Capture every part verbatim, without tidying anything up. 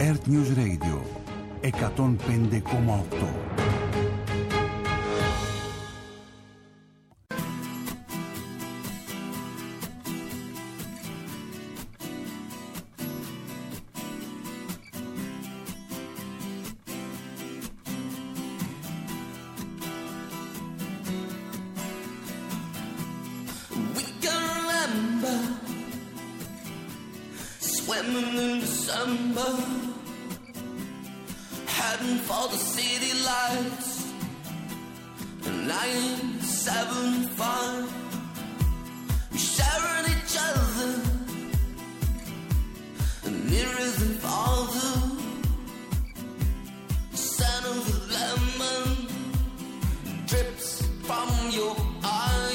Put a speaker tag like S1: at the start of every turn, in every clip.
S1: Earth News Radio εκατόν πέντε κόμμα οκτώ.
S2: Swimming in December, heading for the city lights. nine seven five, we sharing each other, nearer than farther. The scent of the lemon drips from your eyes.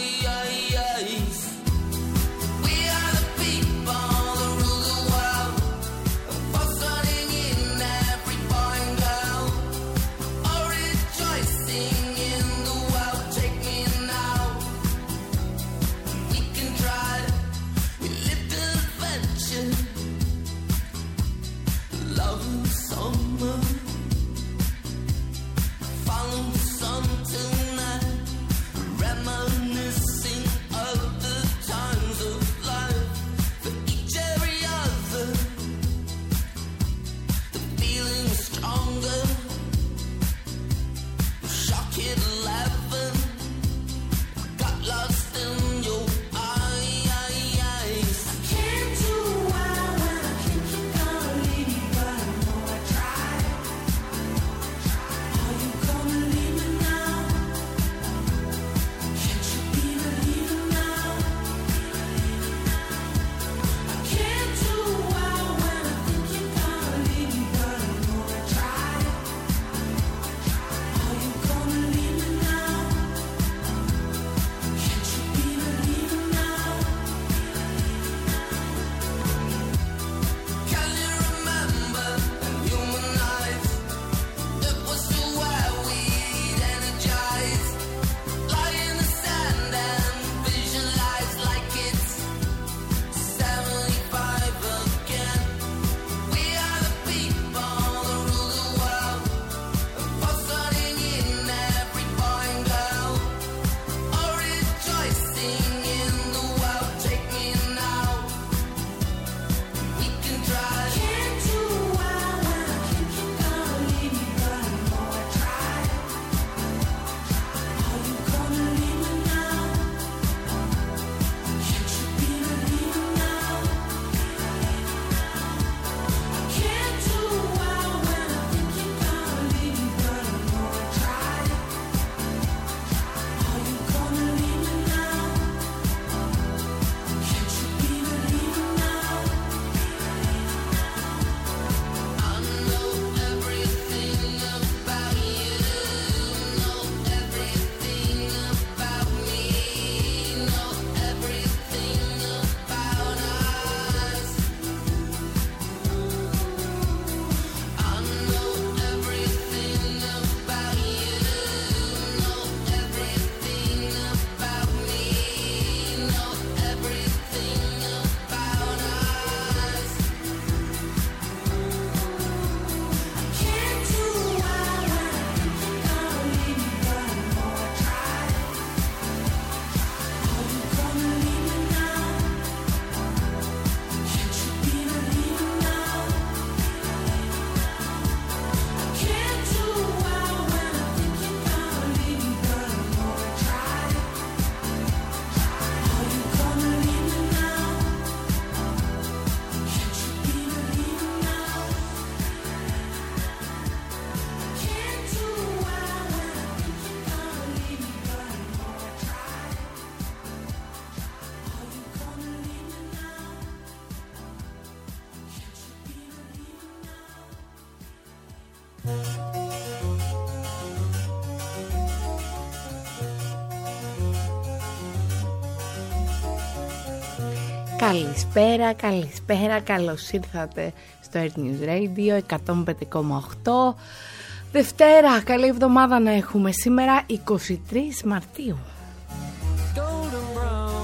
S3: Καλησπέρα, καλησπέρα, καλώς ήρθατε στο Earth News Radio εκατόν πέντε κόμμα οκτώ. Δευτέρα, καλή εβδομάδα να έχουμε σήμερα, εικοστή τρίτη Μαρτίου.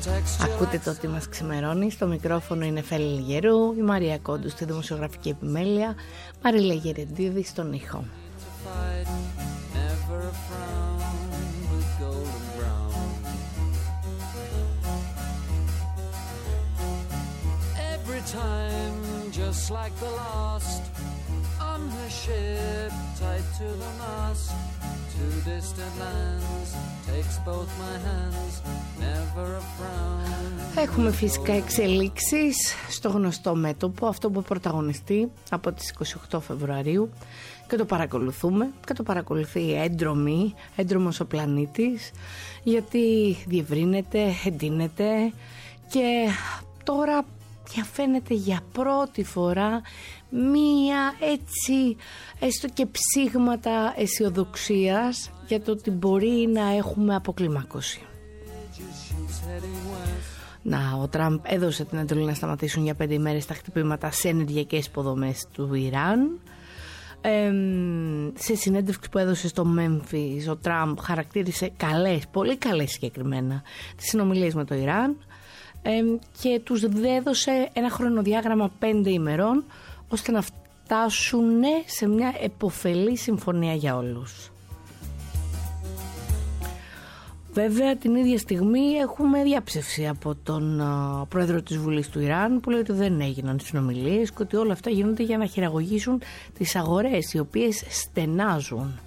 S3: Ακούτε το τι μας ξημερώνει. Στο μικρόφωνο είναι Φέλη Γερού, η Μαρία Κόντου στη δημοσιογραφική επιμέλεια, Μαρίλα Γερεντίδη στον ήχο.
S4: Time just like the last on the ship tied to the mast to distant lands takes both my hands never a frown.
S3: Έχουμε φυσικά εξελίξεις στο γνωστό μέτωπο, αυτό που πρωταγωνιστεί από τις είκοσι οκτώ Φεβρουαρίου και το παρακολουθούμε και το παρακολουθεί έντρομη, έντρομος ο πλανήτης, γιατί διευρύνεται, εντείνεται και τώρα διαφαίνεται για πρώτη φορά μία έτσι έστω και ψήγματα αισιοδοξίας για το ότι μπορεί να έχουμε αποκλιμάκωση. Να, ο Τραμπ έδωσε την εντολή να σταματήσουν για πέντε ημέρες τα χτυπήματα σε ενεργειακές υποδομές του Ιράν. Ε, σε συνέντευξη που έδωσε στο Μέμφις, ο Τραμπ χαρακτήρισε καλές, πολύ καλές συγκεκριμένα, τις συνομιλίες με το Ιράν. Ε, και τους έδωσε ένα χρονοδιάγραμμα πέντε ημερών ώστε να φτάσουν σε μια επωφελή συμφωνία για όλους. Βέβαια την ίδια στιγμή έχουμε διάψευση από τον uh, πρόεδρο της Βουλής του Ιράν που λέει ότι δεν έγιναν συνομιλίες και ότι όλα αυτά γίνονται για να χειραγωγήσουν τις αγορές οι οποίες στενάζουν.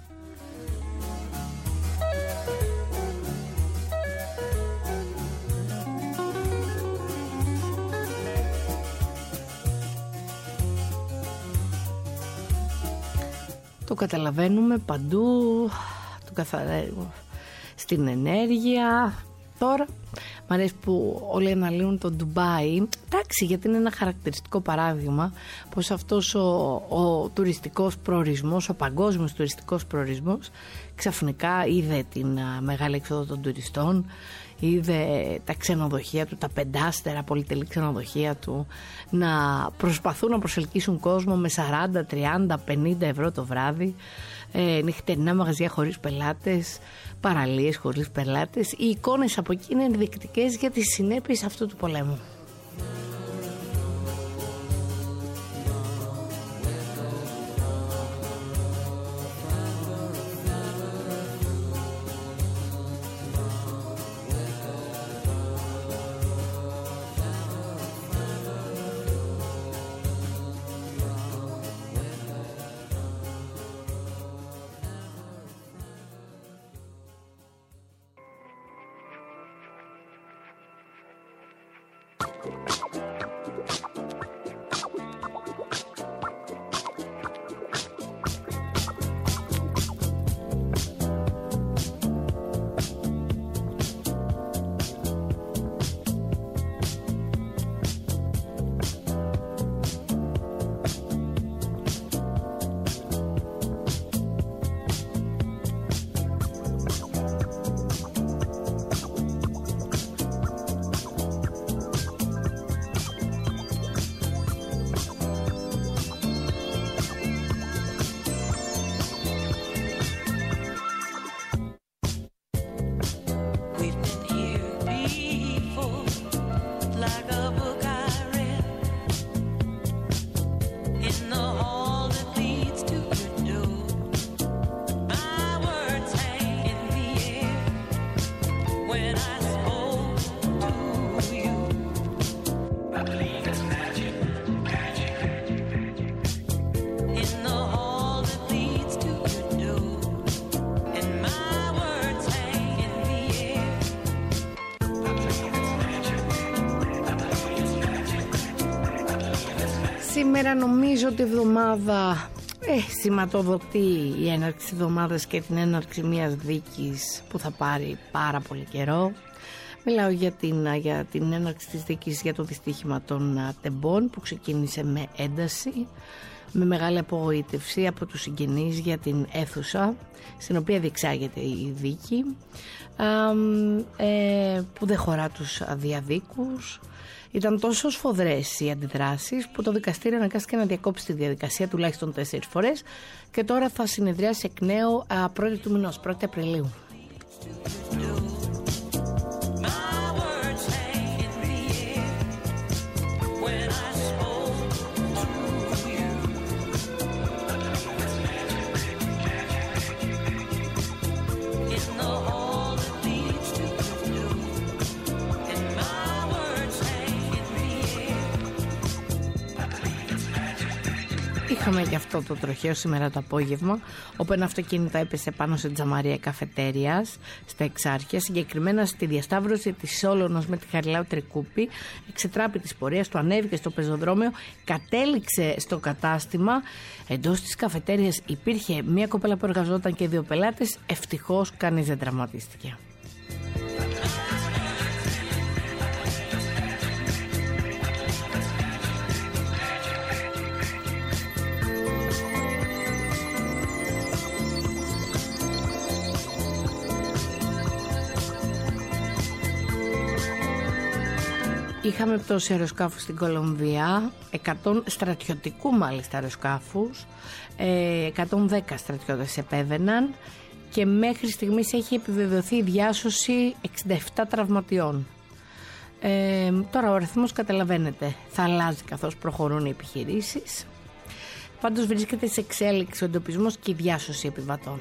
S3: Το καταλαβαίνουμε παντού, το καθαρίζουμε στην ενέργεια. Τώρα μ' αρέσει που όλοι αναλύουν το Ντουμπάι. Εντάξει, γιατί είναι ένα χαρακτηριστικό παράδειγμα πως αυτός ο, ο τουριστικός προορισμός, ο παγκόσμιος τουριστικός προορισμός ξαφνικά είδε την α, μεγάλη έξοδο των τουριστών, είδε τα ξενοδοχεία του, τα πεντάστερα πολυτελή ξενοδοχεία του να προσπαθούν να προσελκύσουν κόσμο με σαράντα, τριάντα, πενήντα ευρώ το βράδυ, ε, νυχτερινά μαγαζιά χωρίς πελάτες, παραλίες χωρίς πελάτες. Οι εικόνες από εκεί είναι ενδεικτικές για τις συνέπειες αυτού του πολέμου. Σήμερα νομίζω ότι η εβδομάδα ε, σηματοδοτεί η έναρξη της εβδομάδας και την έναρξη μιας δίκης που θα πάρει πάρα πολύ καιρό. Μιλάω για την, για την έναρξη της δίκης για το δυστύχημα των τεμπών που ξεκίνησε με ένταση, με μεγάλη απογοήτευση από τους συγγενείς για την αίθουσα στην οποία διεξάγεται η δίκη, ε, που δεν χωρά τους διαδίκους. Ήταν τόσο σφοδρές οι αντιδράσεις που το δικαστήριο αναγκάστηκε να διακόψει τη διαδικασία τουλάχιστον τέσσερις φορές και τώρα θα συνεδριάσει εκ νέου πρώτη του μηνός, πρώτη Απριλίου. Είχαμε και αυτό το τροχαίο σήμερα το απόγευμα, όπου ένα αυτοκίνητο έπεσε πάνω σε τζαμαρία καφετέριας στα Εξάρχεια, συγκεκριμένα στη διασταύρωση της Σόλωνος με τη Χαριλάου Τρικούπη. Εξετράπη της πορείας του, ανέβηκε στο πεζοδρόμιο, κατέληξε στο κατάστημα. Εντός της καφετέριας υπήρχε μια κοπέλα που εργαζόταν και δύο πελάτες. Ευτυχώς κανείς δεν τραυματίστηκε. Είχαμε πτώση αεροσκάφου στην Κολομβία, εκατό στρατιωτικού μάλιστα αεροσκάφους, εκατόν δέκα στρατιώτες επέβαιναν και μέχρι στιγμής έχει επιβεβαιωθεί η διάσωση εξήντα επτά τραυματιών. Ε, τώρα ο αριθμός, καταλαβαίνετε, θα αλλάζει καθώς προχωρούν οι επιχειρήσεις. Πάντως βρίσκεται σε εξέλιξη ο εντοπισμός και η διάσωση επιβατών.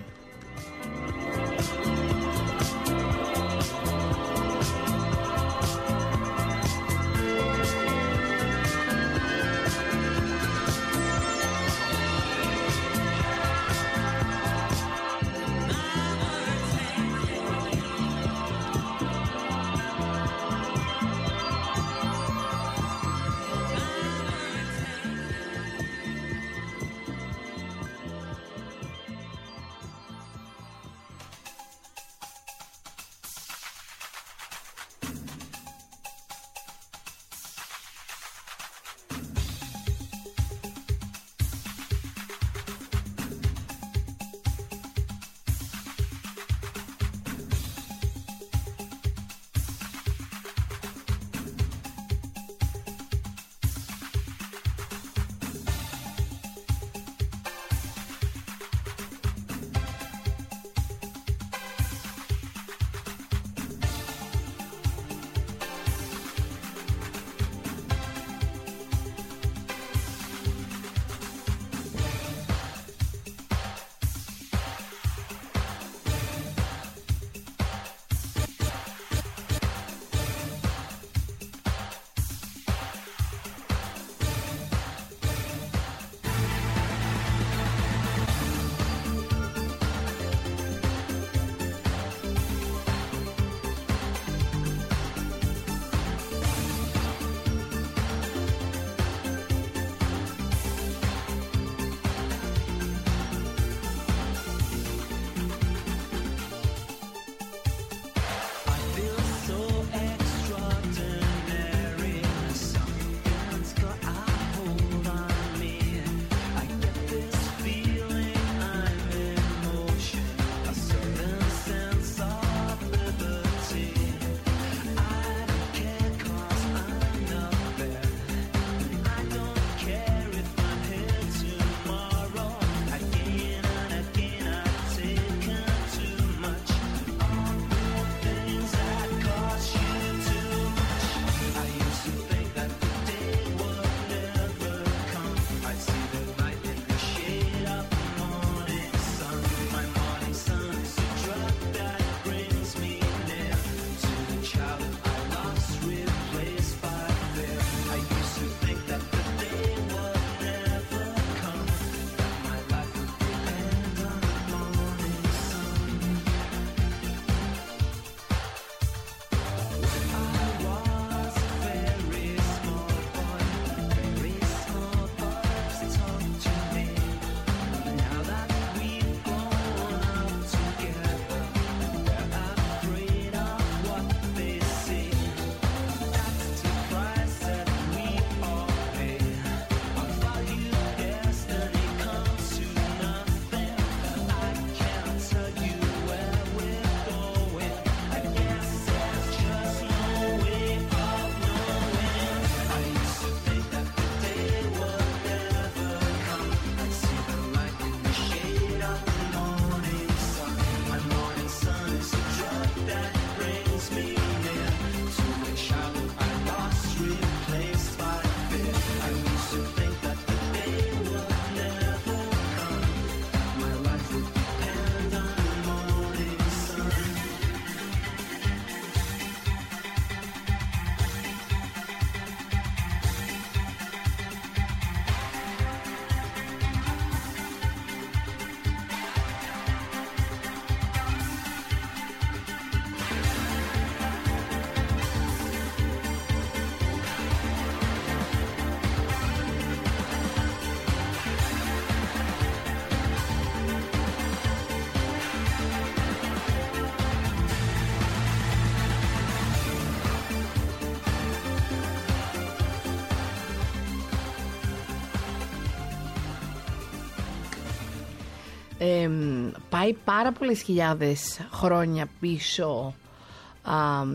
S3: Ε, πάει πάρα πολλές χιλιάδες χρόνια πίσω α,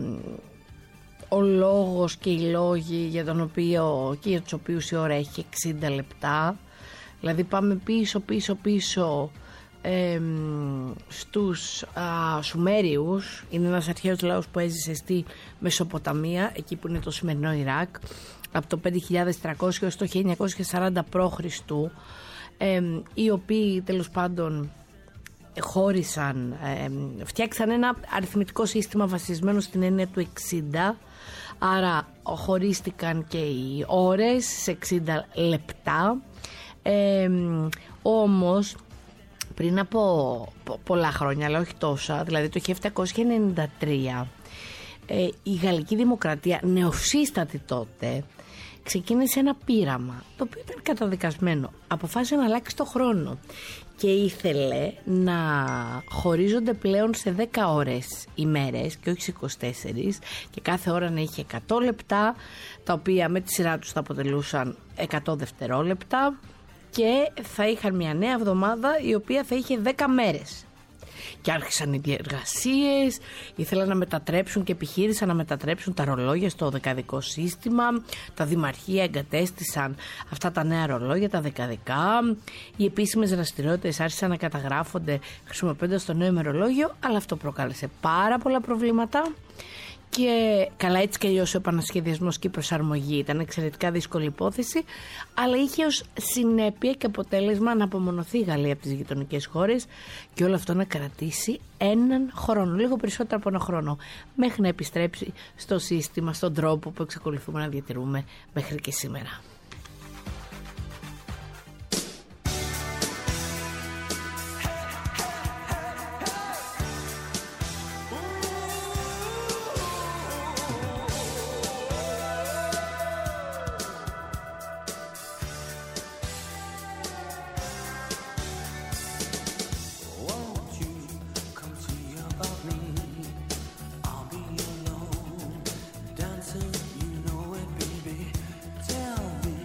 S3: ο λόγος και οι λόγοι για τον οποίο και για τους οποίους η ώρα έχει εξήντα λεπτά. Δηλαδή πάμε πίσω πίσω πίσω ε, στους α, Σουμέριους. Είναι ένας αρχαίος λαός που έζησε στη Μεσοποταμία, εκεί που είναι το σημερινό Ιράκ, από το πέντε χιλιάδες τριακόσια έως το χίλια εννιακόσια σαράντα π.Χ., ε, οι οποίοι τέλος πάντων χώρισαν, ε, φτιάξαν ένα αριθμητικό σύστημα βασισμένο στην έννοια του εξήντα, άρα χωρίστηκαν και οι ώρες σε εξήντα λεπτά. Ε, όμως πριν από πολλά χρόνια, αλλά όχι τόσα, δηλαδή το χίλια επτακόσια ενενήντα τρία, ε, η Γαλλική Δημοκρατία, νεοσύστατη τότε, ξεκίνησε ένα πείραμα το οποίο ήταν καταδικασμένο. Αποφάσισε να αλλάξει το χρόνο και ήθελε να χωρίζονται πλέον σε δέκα ώρες ημέρες και όχι σε είκοσι τέσσερις, και κάθε ώρα να είχε εκατό λεπτά, τα οποία με τη σειρά τους θα αποτελούσαν εκατό δευτερόλεπτα, και θα είχαν μια νέα εβδομάδα η οποία θα είχε δέκα μέρες. Και άρχισαν οι διεργασίες, ήθελαν να μετατρέψουν και επιχείρησαν να μετατρέψουν τα ρολόγια στο δεκαδικό σύστημα. Τα δημαρχία εγκατέστησαν αυτά τα νέα ρολόγια, τα δεκαδικά. Οι επίσημες δραστηριότητες άρχισαν να καταγράφονται χρησιμοποιώντας το νέο ημερολόγιο, αλλά αυτό προκάλεσε πάρα πολλά προβλήματα. Και καλά, έτσι και αλλιώς ο επανασχεδιασμός και η προσαρμογή ήταν εξαιρετικά δύσκολη υπόθεση, αλλά είχε ως συνέπεια και αποτέλεσμα να απομονωθεί η Γαλλία από τις γειτονικές χώρες και όλο αυτό να κρατήσει έναν χρόνο, λίγο περισσότερο από ένα χρόνο, μέχρι να επιστρέψει στο σύστημα, στον τρόπο που εξακολουθούμε να διατηρούμε μέχρι και σήμερα.
S2: Tell me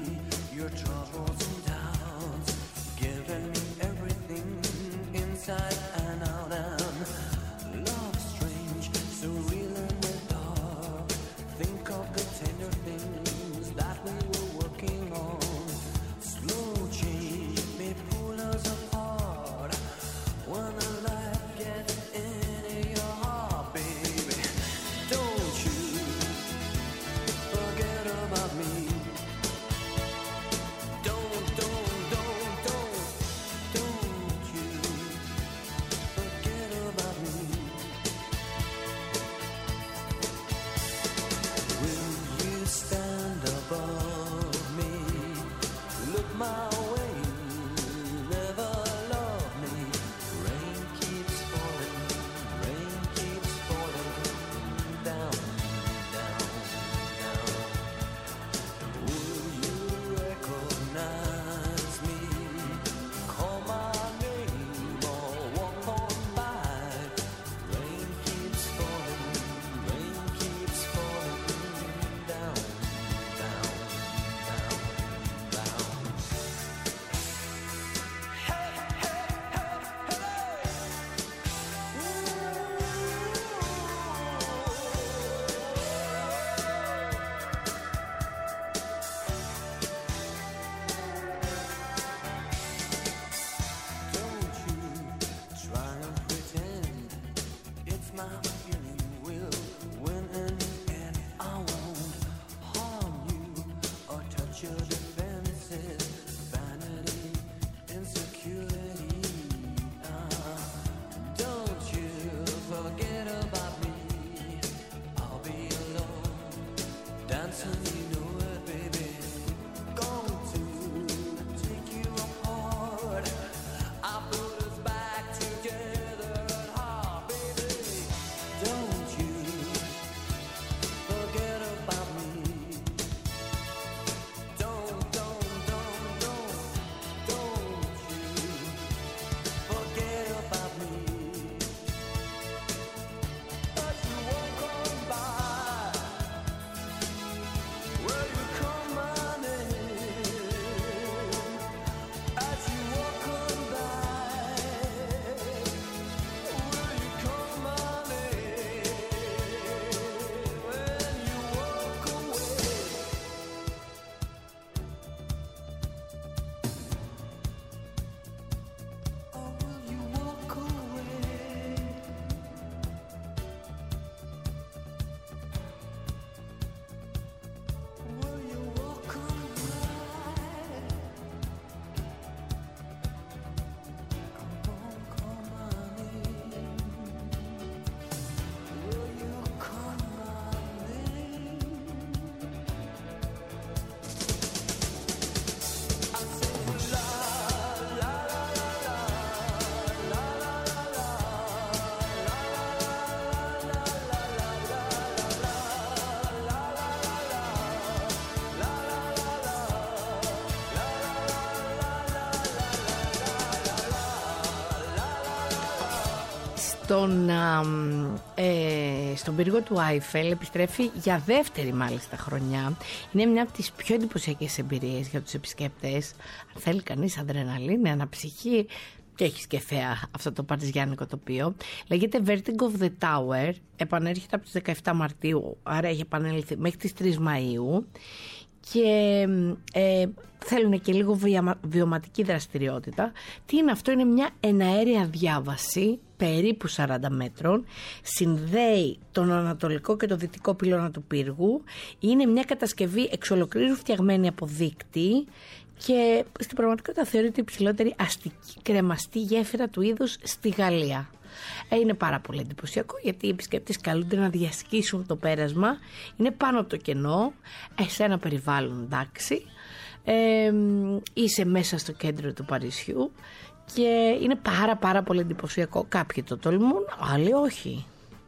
S3: στον, ε, στον πύργο του Άιφελ επιστρέφει για δεύτερη μάλιστα χρονιά. Είναι μια από τις πιο εντυπωσιακές εμπειρίες για τους επισκέπτες. Αν θέλει κανείς αδρεναλίνη, αναψυχή, και έχεις και θέα αυτό το παρτιζιάνικο τοπίο. Λέγεται Vertigo of the Tower. Επανέρχεται από τις δεκαεφτά Μαρτίου, άρα έχει επανέλθει μέχρι τις τρεις Μαΐου. Και ε, θέλουν και λίγο βια, βιωματική δραστηριότητα. Τι είναι αυτό? Είναι μια εναέρια διάβαση περίπου σαράντα μέτρων, συνδέει τον ανατολικό και το δυτικό πυλώνα του πύργου. Είναι μια κατασκευή εξ ολοκλήρου φτιαγμένη από δείκτη και στην πραγματικότητα θεωρείται η υψηλότερη αστική κρεμαστή γέφυρα του είδους στη Γαλλία. Είναι πάρα πολύ εντυπωσιακό, γιατί οι επισκέπτες καλούνται να διασκήσουν το πέρασμα. Είναι πάνω από το κενό, σε ένα περιβάλλον, εντάξει, ε, είσαι μέσα στο κέντρο του Παρισιού και είναι πάρα πάρα πολύ εντυπωσιακό. Κάποιοι το τολμούν, άλλοι όχι.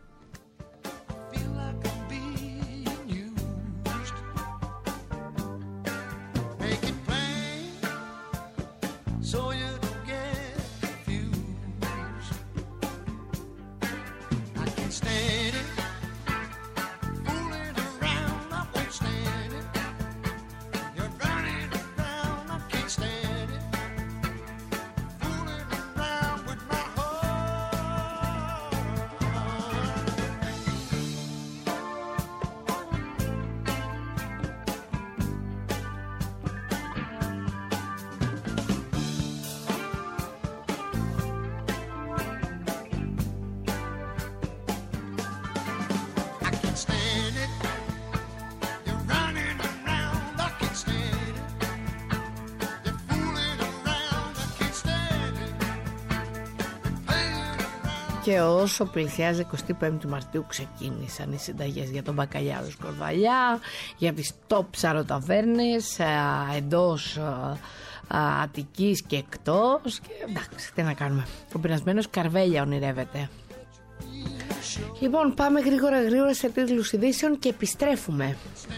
S3: Και όσο πλησιάζει εικοστή πέμπτη Μαρτίου ξεκίνησαν οι συνταγές για τον μπακαλιάρο σκορδαλιά, για τις top ψαροταβέρνες εντός Αττικής και εκτός. Και εντάξει, τι να κάνουμε. Ο πεινασμένος καρβέλια ονειρεύεται. Λοιπόν, πάμε γρήγορα γρήγορα σε τίτλους ειδήσεων και επιστρέφουμε.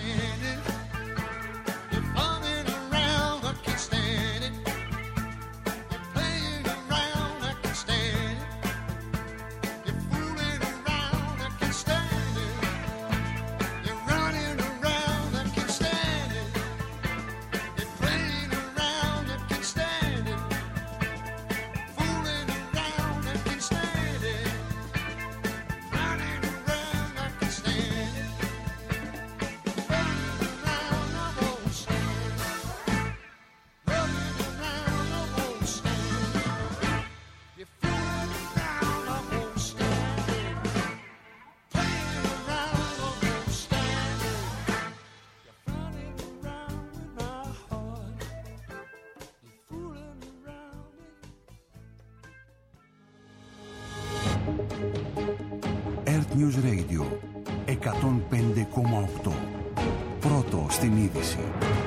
S1: Earth News Radio εκατόν πέντε κόμμα οκτώ. Πρώτο στην είδηση.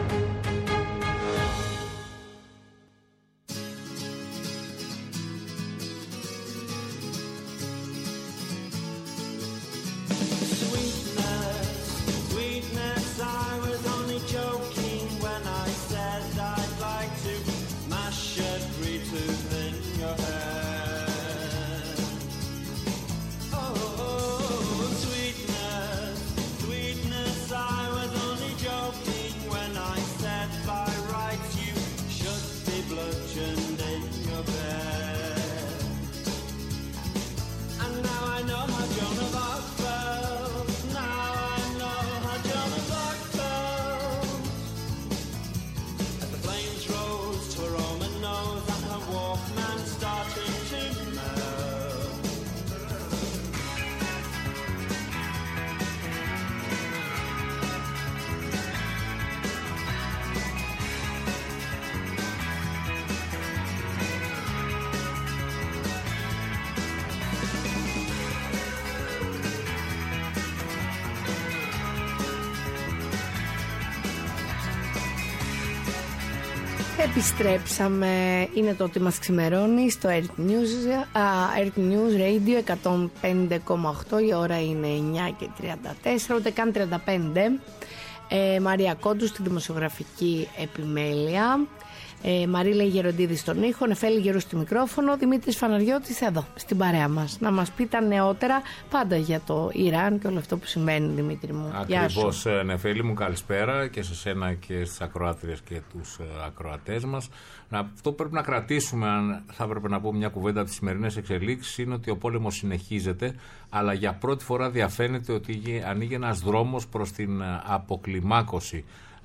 S3: Επιστρέψαμε, είναι το ότι μας ξημερώνει στο Earth News, uh, Earth News Radio εκατόν πέντε κόμμα οκτώ. Η ώρα είναι εννιά και τριάντα τέσσερα, ούτε καν τριάντα πέντε. ε, Μαρία Κόντου στη δημοσιογραφική επιμέλεια. Ε, Μαρίλα Γεροντίδη στον ήχο, Νεφέλη Γερού στη μικρόφωνο, Δημήτρης Φαναριώτης εδώ στην παρέα μας. Να μας πει τα νεότερα πάντα για το Ιράν και όλο αυτό που συμβαίνει, Δημήτρη μου.
S5: Ακριβώς, Νεφέλη μου, καλησπέρα και σε σένα και στις ακροάτριες και τους ακροατές μας. Να, αυτό που πρέπει να κρατήσουμε, αν θα έπρεπε να πω μια κουβέντα από τις σημερινές εξελίξεις, είναι ότι ο πόλεμος συνεχίζεται, αλλά για πρώτη φορά διαφαίνεται ότι ανοίγει ένας δρόμος προς την αποκλιμάκωση.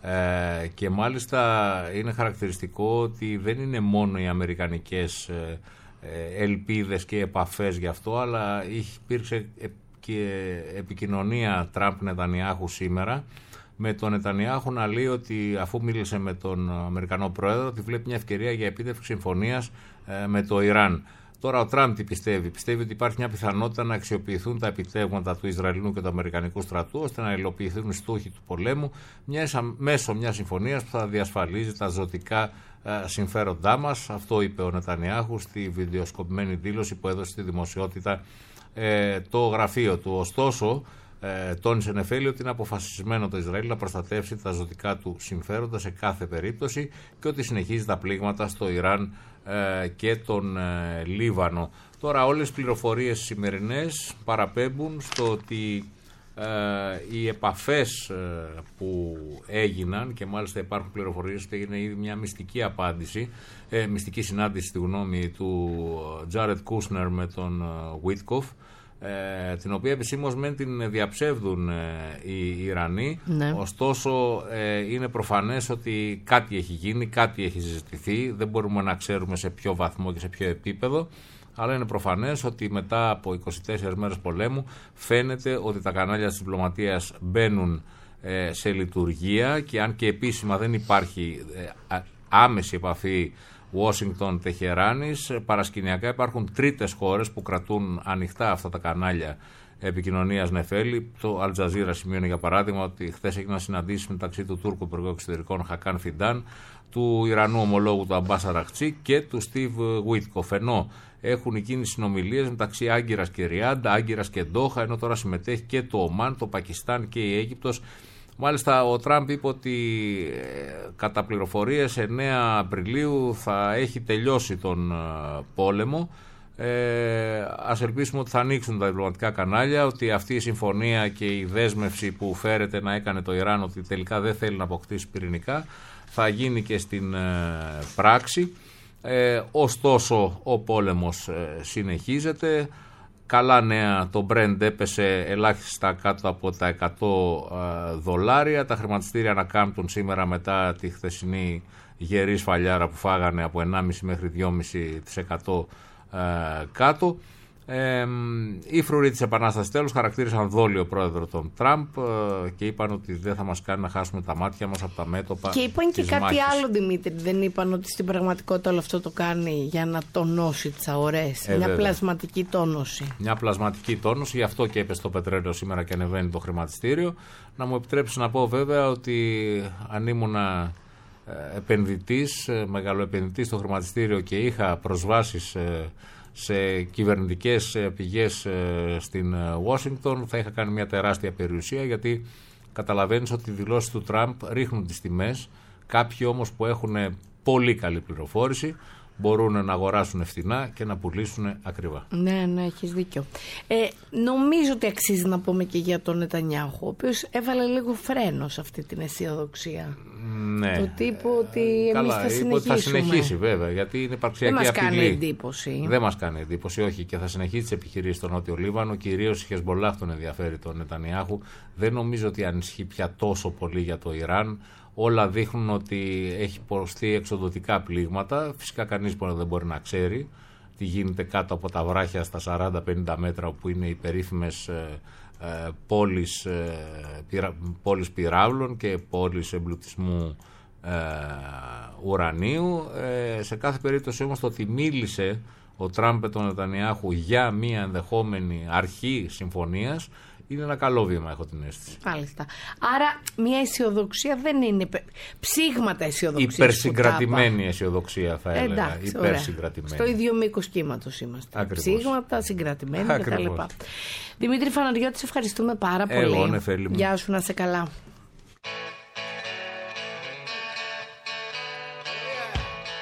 S5: Ε, και μάλιστα είναι χαρακτηριστικό ότι δεν είναι μόνο οι αμερικανικές ε, ε, ελπίδες και επαφές γι' αυτό, αλλά υπήρξε και επικοινωνία Τραμπ-Νετανιάχου σήμερα, με τον Νετανιάχου να λέει ότι, αφού μίλησε με τον Αμερικανό Πρόεδρο, ότι βλέπει μια ευκαιρία για επίτευξη συμφωνίας ε, με το Ιράν. Τώρα ο Τραμπ τι πιστεύει? Πιστεύει ότι υπάρχει μια πιθανότητα να αξιοποιηθούν τα επιτεύγματα του Ισραηλινού και του Αμερικανικού στρατού ώστε να υλοποιηθούν οι στόχοι του πολέμου μέσω μιας συμφωνίας που θα διασφαλίζει τα ζωτικά ε, συμφέροντά μας. Αυτό είπε ο Νετανιάχου στη βιντεοσκοπημένη δήλωση που έδωσε στη δημοσιότητα ε, το γραφείο του. Ωστόσο, ε, τόνισε Νεφέλη ότι είναι αποφασισμένο το Ισραήλ να προστατεύσει τα ζωτικά του συμφέροντα σε κάθε περίπτωση και ότι συνεχίζει τα πλήγματα στο Ιράν και τον ε, Λίβανο. Τώρα όλες οι πληροφορίες σημερινές παραπέμπουν στο ότι ε, οι επαφές ε, που έγιναν, και μάλιστα υπάρχουν πληροφορίες ότι έγινε ήδη μια μυστική απάντηση, ε, μυστική συνάντηση στη γνώμη του Τζάρετ Κούσνερ με τον Βίτκοφ, ε, την οποία επισήμως μεν την διαψεύδουν ε, οι Ιρανοί, ναι. Ωστόσο ε, είναι προφανές ότι κάτι έχει γίνει, κάτι έχει συζητηθεί, δεν μπορούμε να ξέρουμε σε ποιο βαθμό και σε ποιο επίπεδο, αλλά είναι προφανές ότι μετά από είκοσι τέσσερις μέρες πολέμου φαίνεται ότι τα κανάλια της διπλωματίας μπαίνουν ε, σε λειτουργία, και αν και επίσημα δεν υπάρχει ε, άμεση επαφή Ουάσιγκτον-Τεχεράνης, παρασκηνιακά υπάρχουν τρίτες χώρες που κρατούν ανοιχτά αυτά τα κανάλια επικοινωνίας, Νεφέλη. Το Αλ Τζαζίρα σημειώνει για παράδειγμα ότι χθες έγιναν συναντήσεις μεταξύ του Τούρκου Υπουργού Εξωτερικών Χακάν Φιντάν, του Ιρανού ομολόγου του Αμπάς Αραχτσί και του Στίβ Βίτκοφ, ενώ έχουν εκείνες συνομιλίες μεταξύ Άγκυρας και Ριάντα, Άγκυρας και Ντόχα, ενώ τώρα συμμετέχει και το Ομάν, το Πακιστάν και η Αίγυπτος. Μάλιστα ο Τραμπ είπε ότι ε, κατά πληροφορίες εννέα Απριλίου θα έχει τελειώσει τον ε, πόλεμο. Ε, ας ελπίσουμε ότι θα ανοίξουν τα διπλωματικά κανάλια, ότι αυτή η συμφωνία και η δέσμευση που φέρεται να έκανε το Ιράν ότι τελικά δεν θέλει να αποκτήσει πυρηνικά θα γίνει και στην ε, πράξη. Ε, ωστόσο ο πόλεμος ε, συνεχίζεται. Καλά νέα, το Brent έπεσε ελάχιστα κάτω από τα εκατό δολάρια. Τα χρηματιστήρια ανακάμπτουν σήμερα μετά τη χθεσινή γερή σφαλιάρα που φάγανε από ενάμιση μέχρι δυόμιση τοις εκατό κάτω. Ε, οι φρουροί της Επανάστασης τέλος χαρακτήρισαν δόλιο πρόεδρο τον Τραμπ ε, και είπαν ότι δεν θα μας κάνει να χάσουμε τα μάτια μας από τα μέτωπα.
S3: Και είπαν και κάτι
S5: μάχης.
S3: άλλο, Δημήτρη. Δεν είπαν ότι στην πραγματικότητα όλο αυτό το κάνει για να τονώσει τις αγορές?
S5: Ε,
S3: Μια
S5: βέβαια.
S3: πλασματική τόνωση.
S5: Μια πλασματική τόνωση, γι' αυτό και έπεσε το πετρέλαιο σήμερα και ανεβαίνει το χρηματιστήριο. Να μου επιτρέψει να πω βέβαια ότι αν ήμουν επενδυτής, μεγαλοεπενδυτής στο χρηματιστήριο και είχα προσβάσεις σε κυβερνητικές πηγές στην Ουάσιγκτον, θα είχα κάνει μια τεράστια περιουσία, γιατί καταλαβαίνεις ότι οι δηλώσεις του Τραμπ ρίχνουν τις τιμές. Κάποιοι όμως που έχουν πολύ καλή πληροφόρηση μπορούν να αγοράσουν φθηνά και να πουλήσουν ακριβά.
S3: Ναι, ναι, έχεις δίκιο. Ε, νομίζω ότι αξίζει να πούμε και για τον Νετανιάχου, ο οποίος έβαλε λίγο φρένο σε αυτή την αισιοδοξία.
S5: Ναι.
S3: Το τύπου ότι εμείς θα συνεχίσουμε.
S5: Θα συνεχίσει βέβαια, γιατί είναι υπαρξιακή απειλή.
S3: Δεν μας κάνει εντύπωση.
S5: Δεν μας κάνει εντύπωση, όχι, και θα συνεχίσει τις επιχειρήσεις στο Νότιο Λίβανο. Κυρίως η Χεσμολάχ τον ενδιαφέρει τον Νετανιάχου. Δεν νομίζω ότι ανισχύει πια τόσο πολύ για το Ιράν. Όλα δείχνουν ότι έχει υποστεί εξοδοτικά πλήγματα. Φυσικά κανείς δεν μπορεί να ξέρει τι γίνεται κάτω από τα βράχια στα σαράντα πενήντα μέτρα, όπου είναι οι περίφημες ε, ε, πόλεις, ε, πυρα, πόλεις πυράβλων και πόλεις εμπλουτισμού ε, ουρανίου. Ε, σε κάθε περίπτωση όμως το ότι μίλησε ο Τραμπ τον Νετανιάχου για μια ενδεχόμενη αρχή συμφωνίας είναι ένα καλό βήμα, έχω την αίσθηση.
S3: Μάλιστα. Άρα μια αισιοδοξία δεν είναι ψήγματα αισιοδοξίας.
S5: Υπερσυγκρατημένη αισιοδοξία θα έλεγα.
S3: Εντάξει,
S5: Υπερσυγκρατημένη.
S3: Στο ίδιο μήκος κύματος είμαστε.
S5: Ακριβώς.
S3: Ψήγματα, συγκρατημένοι κτλ. Δημήτρη Φαναριώτη, σε ευχαριστούμε πάρα πολύ.
S5: Εγώ, Νεφέλη μου.
S3: Γεια σου, να είσαι καλά.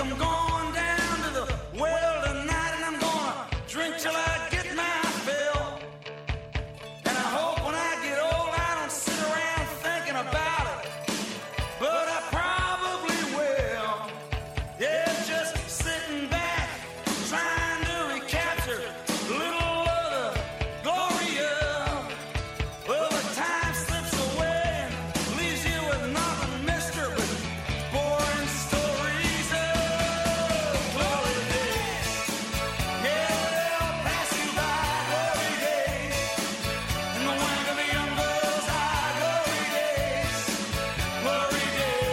S2: I'm going down to the well tonight, and I'm gonna drink till I get my fill. And I hope when I get old I don't sit around thinking about it, but I probably will. Yeah, just sitting back, trying to recapture a little of the glory of. Well, the time slips away and leaves you with nothing, mister, but boring stories of glory days. Yeah, they'll pass you by, glory days. In the wink of the young girl's eye, glory days. Glory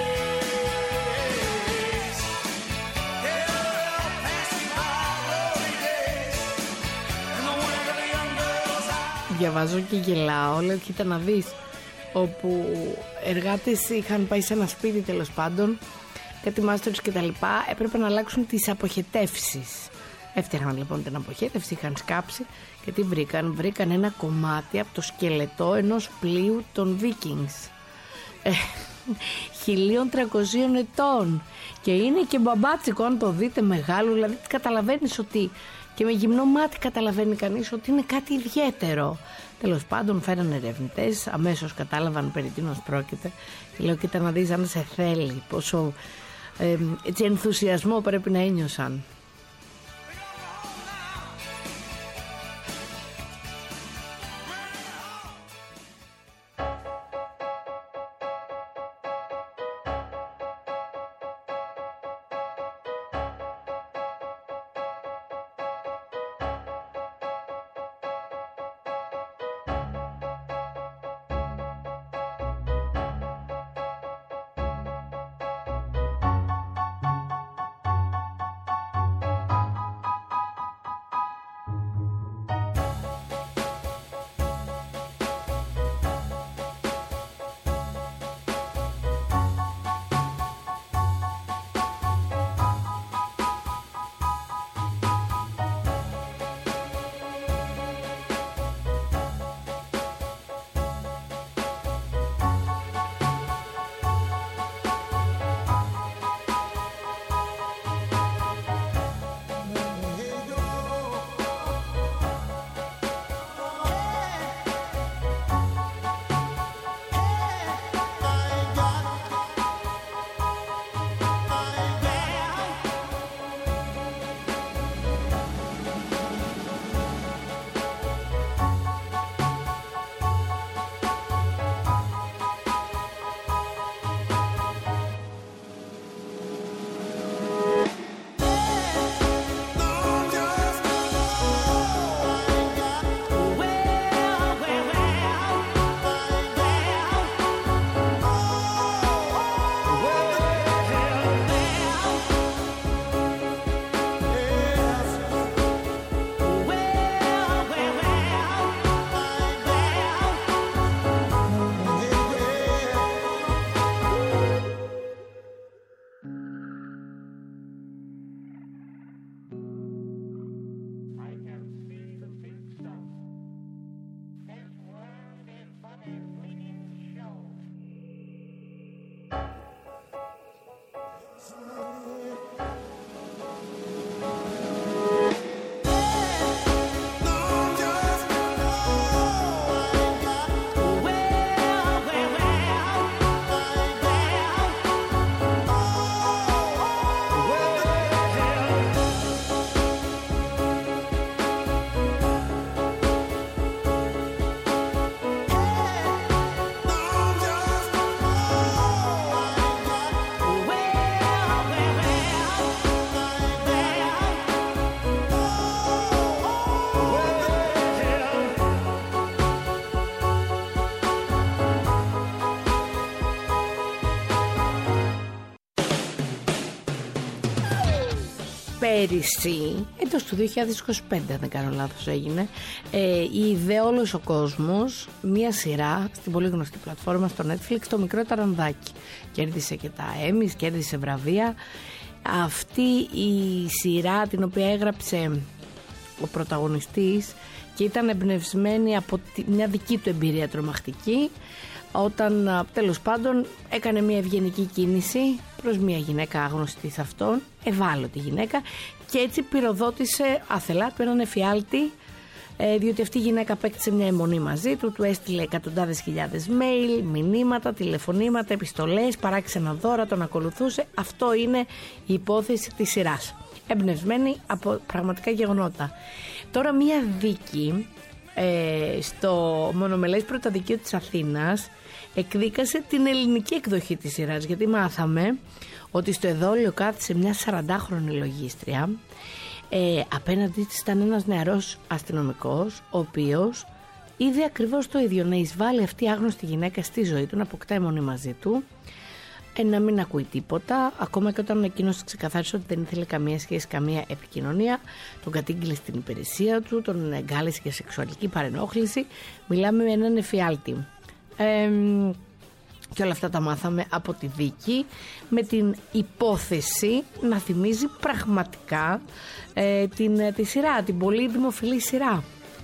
S2: days. Yeah, they'll pass you by, glory days. In the wink of the young girl's eye.
S3: Διαβάζω και γελάω, λέω κοίτα να δεις, όπου εργάτες είχαν πάει σε ένα σπίτι τέλος πάντων, κάτι μάστορες και τα λοιπά, έπρεπε να αλλάξουν τις αποχετεύσεις. Έφτιαχναν λοιπόν την αποχέτευση, είχαν σκάψει και τι βρήκαν, βρήκαν ένα κομμάτι από το σκελετό ενός πλοίου των Vikings. Ε, χίλια τριακοσίων ετών και είναι και μπαμπάτσικο, αν το δείτε, μεγάλο, δηλαδή καταλαβαίνεις ότι και με γυμνό μάτι καταλαβαίνει κανείς ότι είναι κάτι ιδιαίτερο. Τέλος πάντων φέραν ερευνητές, αμέσως κατάλαβαν περί τίνος πρόκειται και λέω κοίτα να δεις αν σε θέλει, πόσο ε, έτσι ενθουσιασμό πρέπει να ένιωσαν. πέρυσι, εντός του δύο χιλιάδες είκοσι πέντε αν δεν κάνω λάθος έγινε, ε, είδε όλος ο κόσμος μία σειρά στην πολύ γνωστή πλατφόρμα στο Netflix, το Μικρό Ταρανδάκι. Κέρδισε και τα Emmys, κέρδισε βραβεία. Αυτή η σειρά την οποία έγραψε ο πρωταγωνιστής και ήταν εμπνευσμένη από μια δική του εμπειρία τρομακτική, όταν τέλος πάντων έκανε μια ευγενική κίνηση προς μια γυναίκα άγνωστη σε αυτόν, ευάλωτη γυναίκα, και έτσι πυροδότησε αθελά του έναν εφιάλτη, διότι αυτή η γυναίκα απέκτησε μια αιμονή μαζί του, του έστειλε εκατοντάδες χιλιάδες mail, μηνύματα, τηλεφωνήματα, επιστολές, παράξενα δώρα, τον ακολουθούσε. Αυτό είναι η υπόθεση της σειράς, εμπνευσμένη από πραγματικά γεγονότα. Τώρα μια δίκη ε, στο μονομελές πρωτοδικείο της Αθήνας εκδίκασε την ελληνική εκδοχή της σειράς, γιατί μάθαμε ότι στο εδόλιο κάθισε μια σαραντάχρονη λογίστρια. Ε, απέναντί της ήταν ένας νεαρός αστυνομικός, ο οποίος είδε ακριβώς το ίδιο, να εισβάλλει αυτή η άγνωστη γυναίκα στη ζωή του, να αποκτά αιμονή μαζί του, ε, να μην ακούει τίποτα, ακόμα και όταν εκείνος ξεκαθάρισε ότι δεν ήθελε καμία σχέση, καμία επικοινωνία, τον κατήγγειλε στην υπηρεσία του, τον εγκάλεσε για σεξουαλική παρενόχληση. Μιλάμε με έναν εφιάλτη. Ε, και όλα αυτά τα μάθαμε από τη δίκη, με την υπόθεση να θυμίζει πραγματικά ε, την, τη σειρά, την πολύ δημοφιλή σειρά.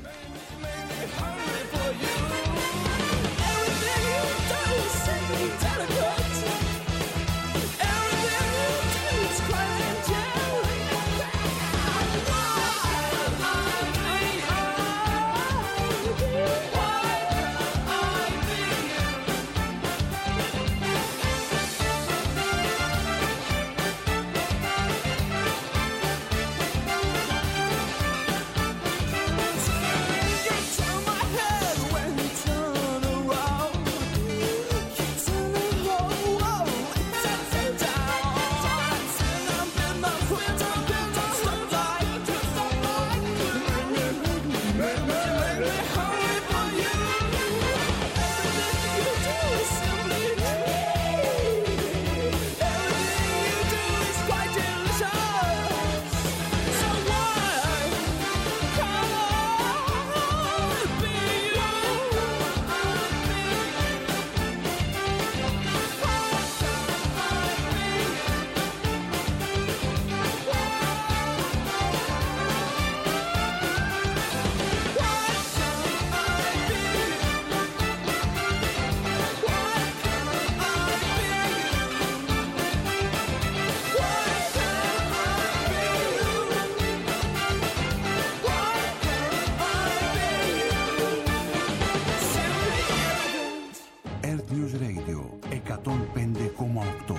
S1: εκατόν πέντε κόμμα οκτώ.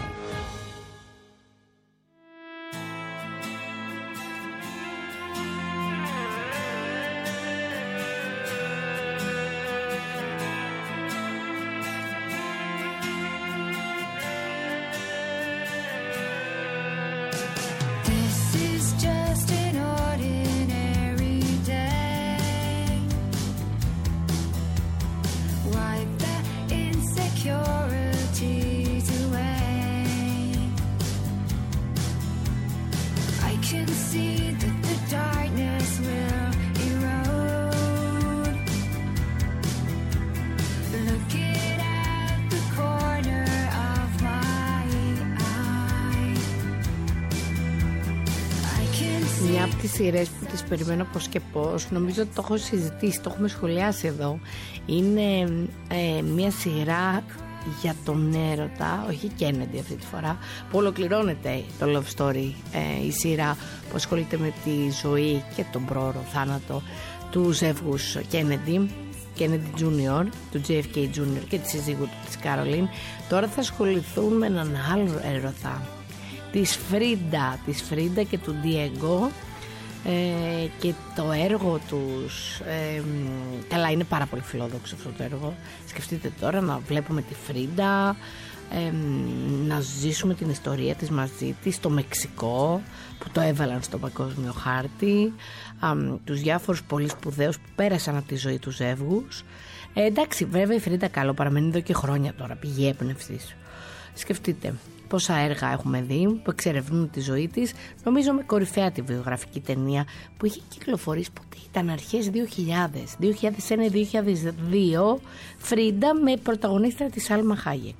S3: Μια από τις σειρές που τις περιμένω πώς και πώς, νομίζω ότι το έχω συζητήσει, το έχουμε σχολιάσει εδώ, είναι ε, μια σειρά για τον έρωτα, όχι Kennedy αυτή τη φορά, που ολοκληρώνεται το love story, ε, η σειρά που ασχολείται με τη ζωή και τον πρόωρο θάνατο του ζεύγους Kennedy, Kennedy Junior, του τζέι εφ κέι Junior και τη σύζυγου του, της Caroline. Τώρα θα ασχοληθούν με έναν άλλο έρωτα, της Φρίντα, της Φρίντα και του Diego, ε, και το έργο τους, ε, καλά, είναι πάρα πολύ φιλόδοξο αυτό το έργο. Σκεφτείτε τώρα να βλέπουμε τη Φρίντα, ε, να ζήσουμε την ιστορία της μαζί της στο Μεξικό, που το έβαλαν στο παγκόσμιο χάρτη, ε, τους διάφορους πολύ σπουδαίους που πέρασαν από τη ζωή του ζεύγους. Ε, εντάξει, βέβαια η Φρίντα καλό παραμένει εδώ και χρόνια τώρα, πηγή έμπνευσης. Σκεφτείτε πόσα έργα έχουμε δει που εξερευνούν τη ζωή της. Νομίζω με κορυφαία τη βιογραφική ταινία που είχε κυκλοφορήσει, πότε ήταν, αρχές δύο χιλιάδες, δύο χιλιάδες ένα δύο χιλιάδες δύο, Φρίντα, με πρωταγωνίστρια τη Σάλμα Χάγεκ.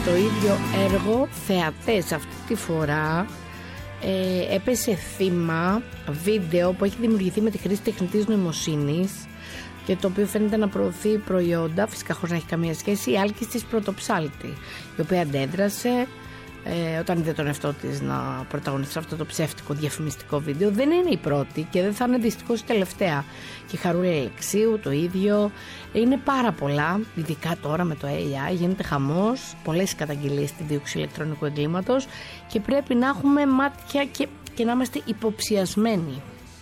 S3: στο ίδιο έργο θεατές. Αυτή τη φορά ε, έπεσε θύμα βίντεο που έχει δημιουργηθεί με τη χρήση τεχνητής νοημοσύνης και το οποίο φαίνεται να προωθεί προϊόντα, φυσικά χωρίς να έχει καμία σχέση, η Άλκης της Πρωτοψάλτη, η οποία αντέδρασε ε, όταν είδε τον εαυτό της να πρωταγωνιστεί αυτό το ψεύτικο διαφημιστικό βίντεο. Δεν είναι η πρώτη και δεν θα είναι δυστυχώς η τελευταία. Και η Χαρούλα Αλεξίου το ίδιο. Είναι πάρα πολλά, ειδικά τώρα με το έι άι, γίνεται χαμός, πολλές καταγγελίες στη δίωξη ηλεκτρονικού εγκλήματος και πρέπει να έχουμε μάτια και, και να είμαστε υποψιασμένοι.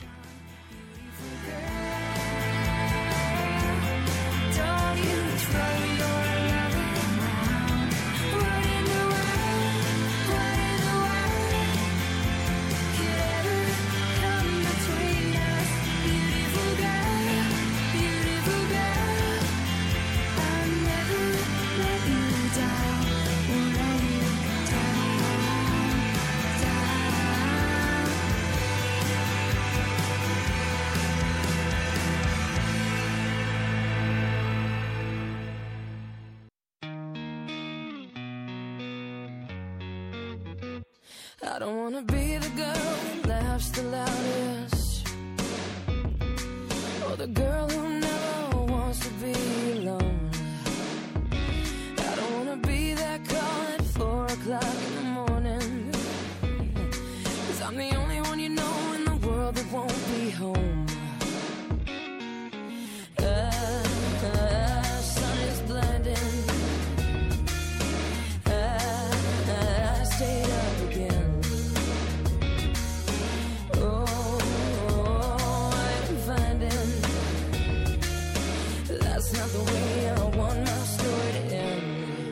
S6: I don't wanna be the girl that laughs the loudest, or the girl who never wants to be alone. I don't wanna be that call at four o'clock in the morning, 'cause I'm the only one you know in the world that won't be home. Uh, uh, sun is blinding. Uh, uh, I stayed up again. That's not the way I want my story to end.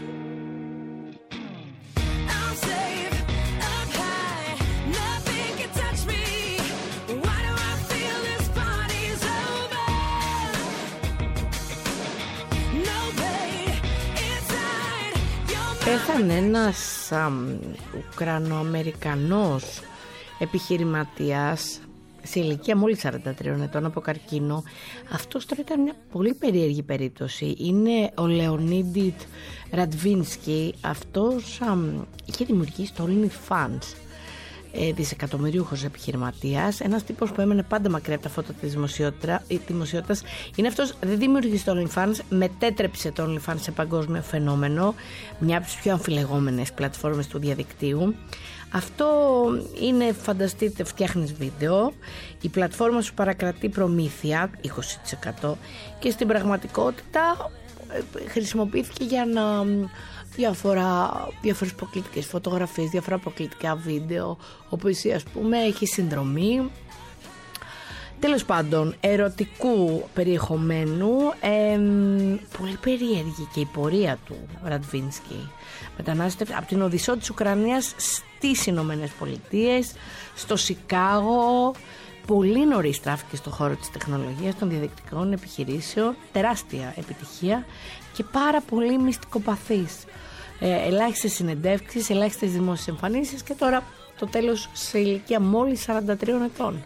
S6: I'm safe, up high, nothing can touch me. Why do I feel this party's over? No pain inside your mind.
S3: Πέθανε ένας Ουκρανο-Αμερικανός επιχειρηματίας σε ηλικία μόλις σαράντα τριών ετών από καρκίνο. Αυτός τώρα ήταν μια πολύ περίεργη περίπτωση. Είναι ο Λεωνίδη Ραντβίνσκι. Αυτός α, είχε δημιουργήσει το OnlyFans, ε, δισεκατομμυρίουχος επιχειρηματίας, ένας τύπος που έμενε πάντα μακριά από τα φώτα της δημοσιότητας. Είναι αυτός, δεν δημιουργήσε το OnlyFans, μετέτρεψε το OnlyFans σε παγκόσμιο φαινόμενο, μια από τις πιο αμφιλεγόμενες πλατφόρμες του διαδικτύου. Αυτό είναι, φανταστείτε, φτιάχνεις βίντεο, η πλατφόρμα σου παρακρατεί προμήθεια είκοσι τοις εκατό και στην πραγματικότητα χρησιμοποιήθηκε για να διάφορα, διάφορες προκλητικές φωτογραφίες, διάφορα προκλητικά βίντεο, όπου εσύ, ας πούμε, έχει συνδρομή, τέλος πάντων ερωτικού περιεχομένου. ε, πολύ περίεργη και η πορεία του Ραντβίνσκι. Μετανάστευσε από την Οδυσσό της Ουκρανίας στις Ηνωμένες Πολιτείες, στο Σικάγο. Πολύ νωρίς στράφηκε στον χώρο της τεχνολογίας, των διαδικτυακών επιχειρήσεων, τεράστια επιτυχία και πάρα πολύ μυστικοπαθής. Ε, ελάχιστες συνεντεύξεις, ελάχιστες δημόσιες εμφανίσεις και τώρα το τέλος σε ηλικία μόλις σαράντα τριών ετών.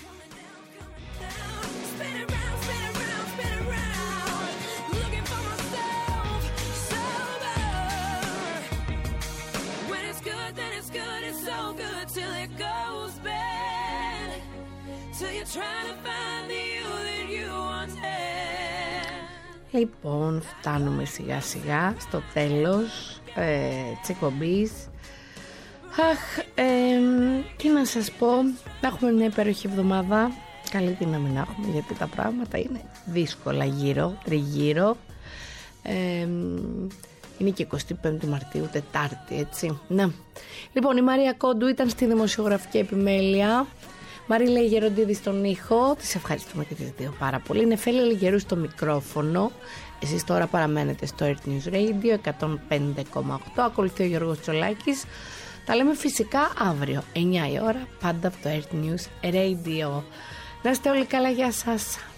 S3: Λοιπόν, φτάνουμε σιγά σιγά στο τέλος ε, της εκπομπής. Αχ, ε, τι να σας πω, να έχουμε μια υπέροχη εβδομάδα. Καλή την να μην έχουμε, γιατί τα πράγματα είναι δύσκολα γύρω, τριγύρω. ε, Είναι και εικοστή πέμπτη Μαρτίου, Τετάρτη, έτσι. Ναι. Λοιπόν, η Μαρία Κόντου ήταν στη δημοσιογραφική επιμέλεια, Μαρίλα Γεροντίδη στον ήχο. Τις ευχαριστούμε και τις δύο πάρα πολύ. Νεφέλη Λιγερού στο μικρόφωνο. Εσείς τώρα παραμένετε στο Earth News Radio εκατόν πέντε κόμμα οκτώ. Ακολουθεί ο Γιώργος Τσολάκης. Τα λέμε φυσικά αύριο εννιά η ώρα, πάντα από το Earth News Radio. Να είστε όλοι καλά, γεια σας.